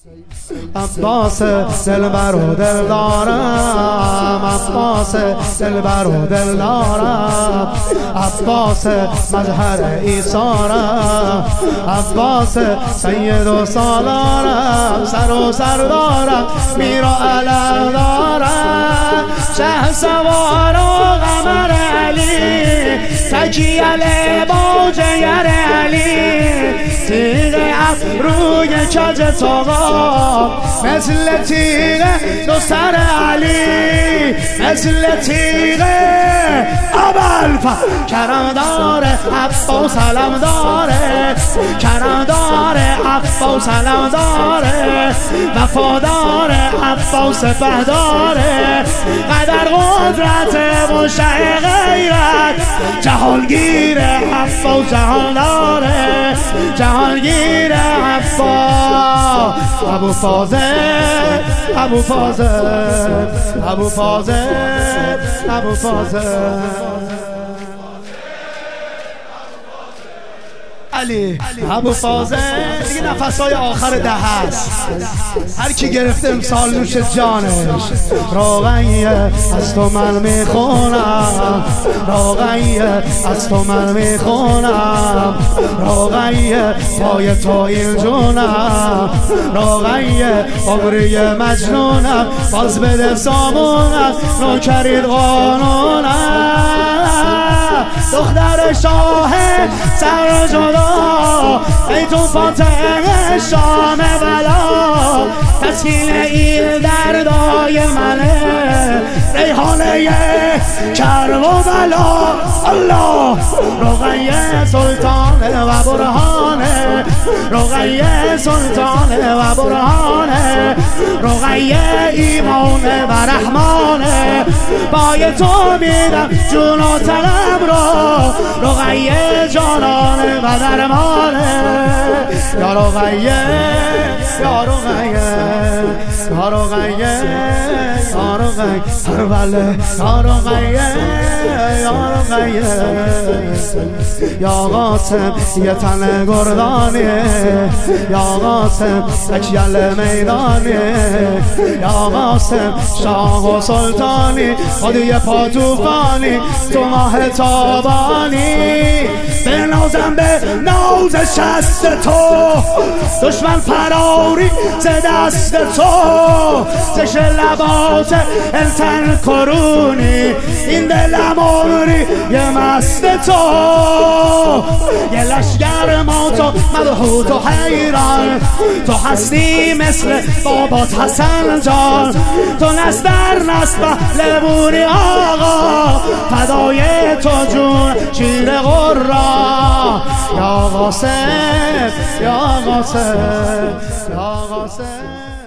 عباس دلبر و دل دارم، عباس دلبر و دل دارم، عباس مظهر عیسارم، عباس سید و سالارم، سر و سردارم، میر و علم دارم، شه سوار و قمر علی، تکیل باجگر علی، تیغ ابروی کج تاقا، مثل تیغ دو سر علی، مثل تیغ ابوالفضل کرم داره، عباس علم داره، کرم داره، عباس علم داره، وفادار عباس بهداره، قدر قدرت مشع غیرت، جهانگیر عباس جهان داره، جهانگیر عباس، ابو فاضل، ابو فاضل، ابو فاضل، ابو فاضل علی، ابو فاضل دیگه نفسهای آخر ده هست، هر کی گرفته امسال نوش جانش، روغنیه از تو من میخونم، روغنیه از تو من میخونم، روغنیه پای تو این جونم، روغنیه عمری مجنونم، باز بده سامونم، نوکرید قانونم، دختر شاه سر جدا، ای تو فاتح شام بلا، تسکین این دردای منه، ریحانه کرب و بلا، الله رقیه سلطانه و برهانه، رقیه سلطانه و برهانه، رقیه ایمانه و رحمانه، بای تو میدم جون و تنم را، رقیه جانانه و درمانه، یا رقیه، یا رقیه، یا رقیه، یا رقیه، بله یا رقیه، یا رقیه، یا قاسم یه تن گردانیه، یا قاسم اکیل میدانیه، یا قاسم شاه و سلطانی، خودی پا توفانی، تو ماه تابانی، به نازم به ناز شست تو، دشمن فراری ز دست تو، زش لباس التن کرونی، این دلم عمری یه مست تو، یه لشگر ما تو مبهوت و حیران، تو هستی مثل بابات حسن جان، تو نست در نست لبونی آقا، فدای تو جون شیر قرا، یا قاسم، یا قاسم، یا قاسم.